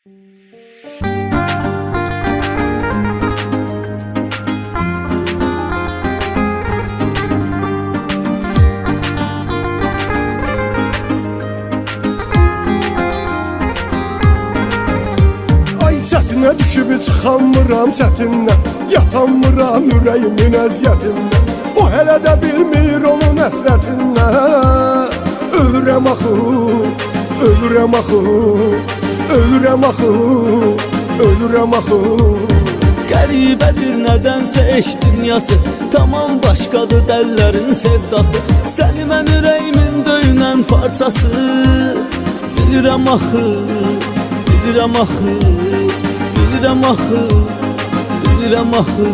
Çətinə düşüb çıxamıram çətindən, yatamıram ürəyimin əziyyətindən. O hələ də bilmir onun həsrətindən. Ölürəm axı, ölürəm axı, ölürəm axı, ölürəm axı. Qəribədir nədənsə eş dünyası, tamam başqadır dəllərin sevdası. Səni mən ürəyimin döyünən parçası. Bilirəm axı, bilirəm axı, bilirəm axı, bilirəm axı.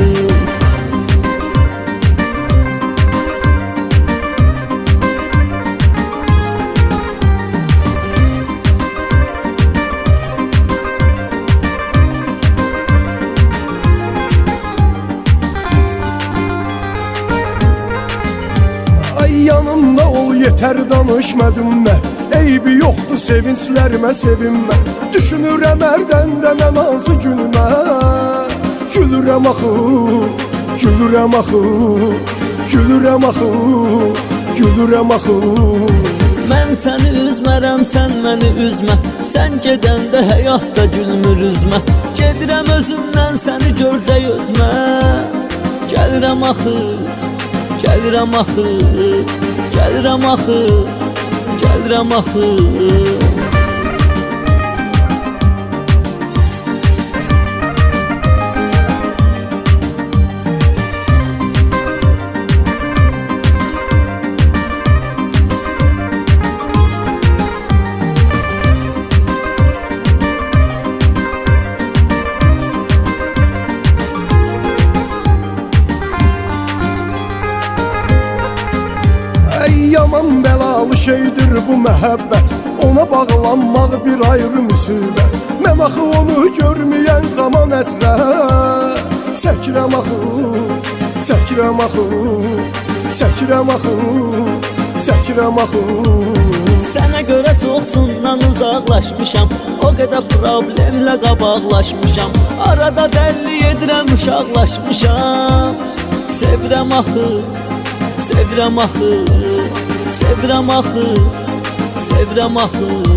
Ay yanımda ol yeter danışmadım mən. Eybi yoxdur sevinclərimə sevinmə. Düşünürəm hərdən də mən hansı günümə. Gülürəm axı, gülürəm axı, gülürəm axı, gülürəm axı. Mən səni üzmərəm, sən məni üzmə. Sən gedəndə həyatda gülmür üzmə. Gedirəm özümdən səni görcək özmə. Gəlirəm axı, gəlirəm axı, gəlirəm axı, gəlirəm axı. Yaman bəlalı şeydir bu məhəbbət, ona bağlanmaq bir ayrı müsibət. Mən axı onu görməyən zaman əsrət. Çəkirəm axı, çəkirəm axı, çəkirəm axı, çəkirəm axı. Sənə görə çoxsundan uzaqlaşmışam, o qədər problemlə qabaqlaşmışam. Arada dəlli edirəm, uşaqlaşmışam. Sevirəm axı, sevirəm axı, sevirəm axı, sevirəm axı.